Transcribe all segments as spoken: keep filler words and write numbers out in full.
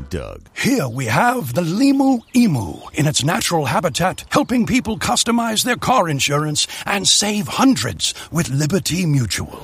Doug. Here we have the Limu Emu in its natural habitat, helping people customize their car insurance and save hundreds with Liberty Mutual.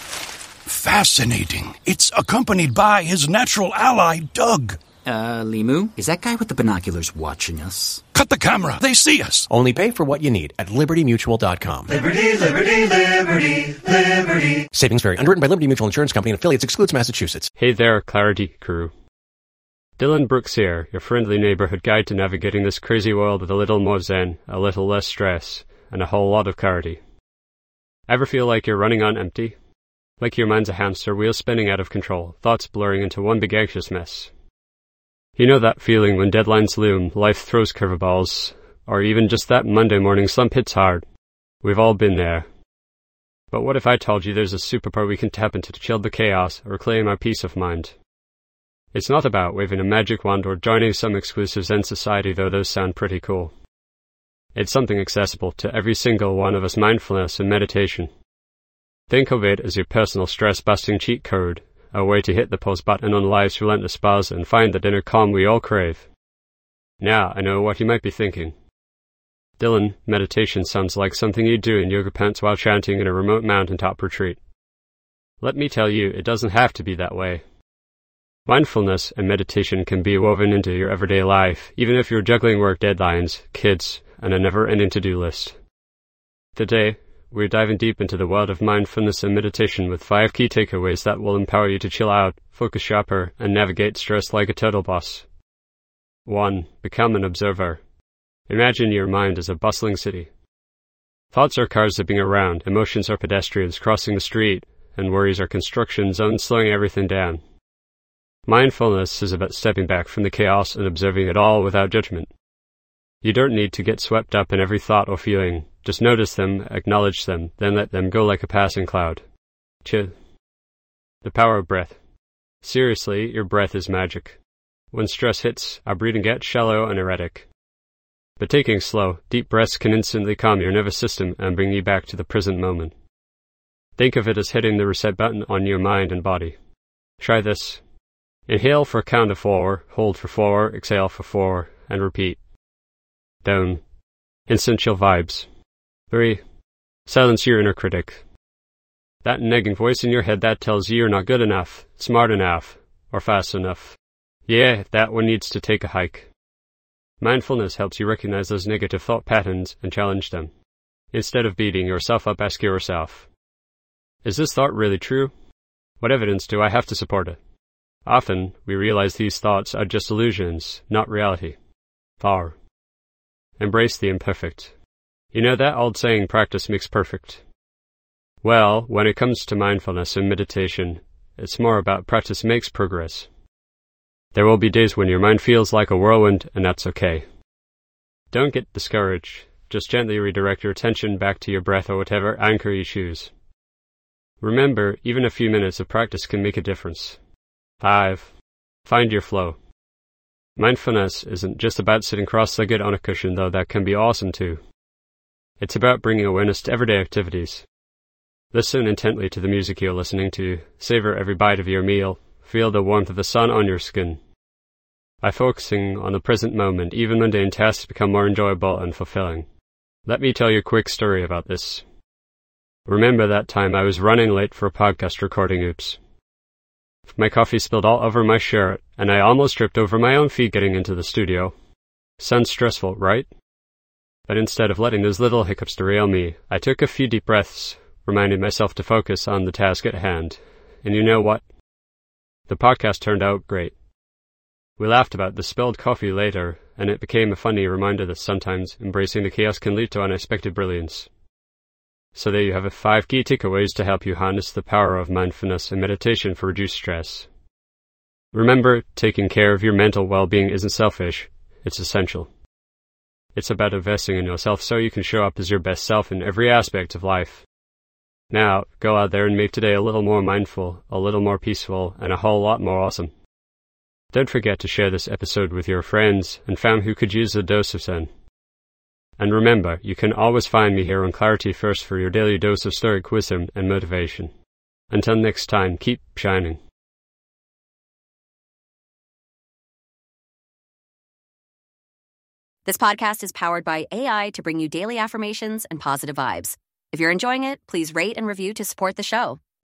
Fascinating. It's accompanied by his natural ally, Doug. Uh, Limu, is that guy with the binoculars watching us? Cut the camera. They see us. Only pay for what you need at liberty mutual dot com. Liberty, liberty, liberty, liberty. Savings vary. Underwritten by Liberty Mutual Insurance Company and affiliates. Excludes Massachusetts. Hey there, Clarity crew. Dylan Brooks here, your friendly neighborhood guide to navigating this crazy world with a little more zen, a little less stress, and a whole lot of clarity. Ever feel like you're running on empty? Like your mind's a hamster wheel spinning out of control, thoughts blurring into one big anxious mess. You know that feeling when deadlines loom, life throws curveballs, or even just that Monday morning slump hits hard. We've all been there. But what if I told you there's a superpower we can tap into to chill the chaos or reclaim our peace of mind? It's not about waving a magic wand or joining some exclusive Zen society, though those sound pretty cool. It's something accessible to every single one of us: mindfulness and meditation. Think of it as your personal stress-busting cheat code, a way to hit the pause button on life's relentless buzz and find that inner calm we all crave. Now, I know what you might be thinking. Dylan, meditation sounds like something you'd do in yoga pants while chanting in a remote mountaintop retreat. Let me tell you, it doesn't have to be that way. Mindfulness and meditation can be woven into your everyday life, even if you're juggling work deadlines, kids, and a never-ending to-do list. Today, we're diving deep into the world of mindfulness and meditation with five key takeaways that will empower you to chill out, focus sharper, and navigate stress like a turtle boss. one. Become an observer. Imagine your mind as a bustling city. Thoughts are cars zipping around, emotions are pedestrians crossing the street, and worries are construction zones slowing everything down. Mindfulness is about stepping back from the chaos and observing it all without judgment. You don't need to get swept up in every thought or feeling. Just notice them, acknowledge them, then let them go like a passing cloud. Chill. The power of breath. Seriously, your breath is magic. When stress hits, our breathing gets shallow and erratic. But taking slow, deep breaths can instantly calm your nervous system and bring you back to the present moment. Think of it as hitting the reset button on your mind and body. Try this. Inhale for a count of four, hold for four, exhale for four, and repeat. Down. Instant chill vibes. three. Silence your inner critic. That nagging voice in your head that tells you you're not good enough, smart enough, or fast enough. Yeah, that one needs to take a hike. Mindfulness helps you recognize those negative thought patterns and challenge them. Instead of beating yourself up, ask yourself, is this thought really true? What evidence do I have to support it? Often, we realize these thoughts are just illusions, not reality. four. Embrace the imperfect. You know that old saying, practice makes perfect? Well, when it comes to mindfulness and meditation, it's more about practice makes progress. There will be days when your mind feels like a whirlwind, and that's okay. Don't get discouraged. Just gently redirect your attention back to your breath or whatever anchor you choose. Remember, even a few minutes of practice can make a difference. five. Find your flow. Mindfulness isn't just about sitting cross-legged on a cushion, though that can be awesome too. It's about bringing awareness to everyday activities. Listen intently to the music you're listening to, savor every bite of your meal, feel the warmth of the sun on your skin. By focusing on the present moment, even mundane tasks become more enjoyable and fulfilling. Let me tell you a quick story about this. Remember that time I was running late for a podcast recording? Oops. My coffee spilled all over my shirt, and I almost tripped over my own feet getting into the studio. Sounds stressful, right? But instead of letting those little hiccups derail me, I took a few deep breaths, reminding myself to focus on the task at hand. And you know what? The podcast turned out great. We laughed about the spilled coffee later, and it became a funny reminder that sometimes embracing the chaos can lead to unexpected brilliance. So there you have it, five key takeaways to help you harness the power of mindfulness and meditation for reduced stress. Remember, taking care of your mental well-being isn't selfish, it's essential. It's about investing in yourself so you can show up as your best self in every aspect of life. Now, go out there and make today a little more mindful, a little more peaceful, and a whole lot more awesome. Don't forget to share this episode with your friends and fam who could use a dose of Zen. And remember, you can always find me here on Clarity First for your daily dose of stoic wisdom and motivation. Until next time, keep shining. This podcast is powered by A I to bring you daily affirmations and positive vibes. If you're enjoying it, please rate and review to support the show.